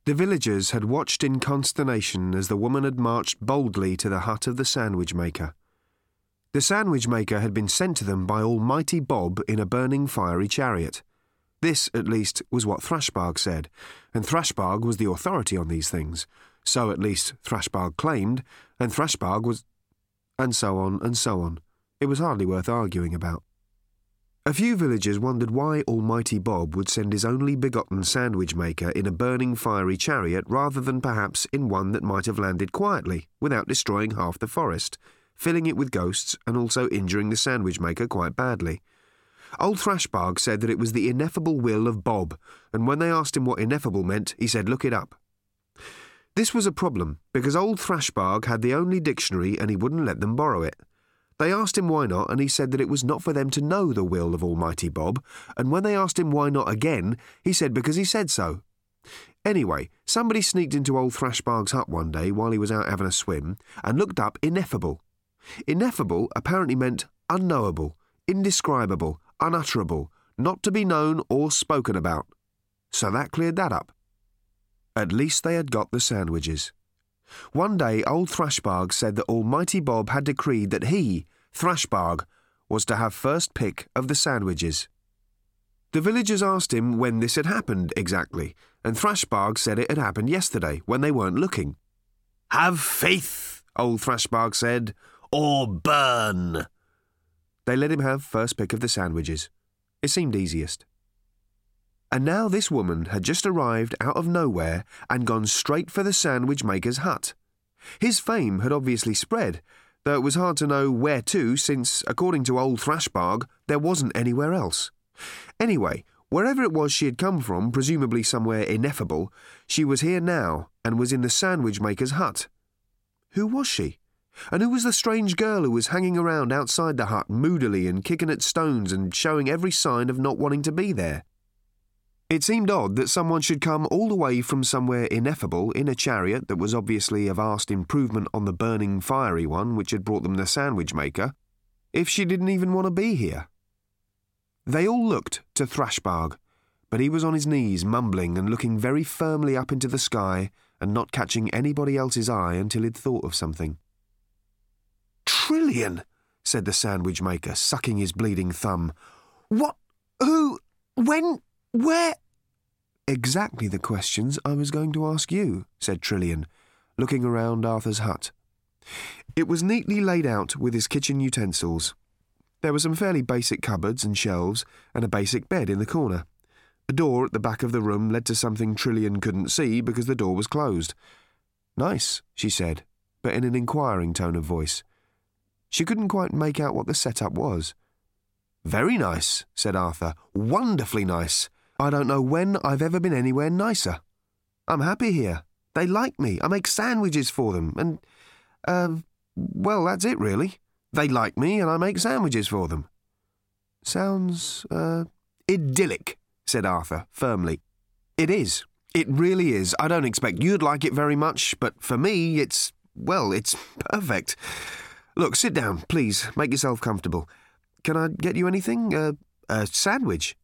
The villagers had watched in consternation as the woman had marched boldly to the hut of the sandwich maker. The sandwich maker had been sent to them by Almighty Bob in a burning fiery chariot. This, at least, was what Thrashbarg said, and Thrashbarg was the authority on these things. So, at least, Thrashbarg claimed, and Thrashbarg was... And so on, and so on. It was hardly worth arguing about. A few villagers wondered why Almighty Bob would send his only begotten sandwich maker in a burning fiery chariot rather than perhaps in one that might have landed quietly, without destroying half the forest, filling it with ghosts and also injuring the sandwich maker quite badly. Old Thrashbarg said that it was the ineffable will of Bob, and when they asked him what ineffable meant, he said, "Look it up." This was a problem, because old Thrashbarg had the only dictionary and he wouldn't let them borrow it. They asked him why not, and he said that it was not for them to know the will of Almighty Bob, and when they asked him why not again, he said because he said so. Anyway, somebody sneaked into old Thrashbarg's hut one day while he was out having a swim, and looked up ineffable. Ineffable apparently meant unknowable, indescribable, unutterable, not to be known or spoken about. So that cleared that up. At least they had got the sandwiches. One day old Thrashbarg said that Almighty Bob had decreed that he, Thrashbarg, was to have first pick of the sandwiches. The villagers asked him when this had happened exactly, and Thrashbarg said it had happened yesterday, when they weren't looking. "Have faith," old Thrashbarg said, "or burn." They let him have first pick of the sandwiches. It seemed easiest. And now this woman had just arrived out of nowhere and gone straight for the sandwich maker's hut. His fame had obviously spread, though it was hard to know where to since, according to old Thrashbarg, there wasn't anywhere else. Anyway, wherever it was she had come from, presumably somewhere ineffable, she was here now and was in the sandwich maker's hut. Who was she? And who was the strange girl who was hanging around outside the hut moodily and kicking at stones and showing every sign of not wanting to be there? It seemed odd that someone should come all the way from somewhere ineffable in a chariot that was obviously a vast improvement on the burning fiery one which had brought them the sandwich maker, if she didn't even want to be here. They all looked to Thrashbarg, but he was on his knees mumbling and looking very firmly up into the sky and not catching anybody else's eye until he'd thought of something. "Trillion," said the sandwich maker, sucking his bleeding thumb. "What? Who? When? Where?" "Exactly the questions I was going to ask you," said Trillion, looking around Arthur's hut. It was neatly laid out with his kitchen utensils. There were some fairly basic cupboards and shelves, and a basic bed in the corner. A door at the back of the room led to something Trillion couldn't see because the door was closed. "Nice," she said, but in an inquiring tone of voice. She couldn't quite make out what the setup was. "Very nice," said Arthur. "Wonderfully nice. I don't know when I've ever been anywhere nicer. I'm happy here. They like me. I make sandwiches for them. And, well, that's it, really. They like me and I make sandwiches for them." "Sounds, idyllic," said Arthur, firmly. "It is. It really is. I don't expect you'd like it very much, but for me, it's perfect. Look, sit down, please. Make yourself comfortable. Can I get you anything? A sandwich?"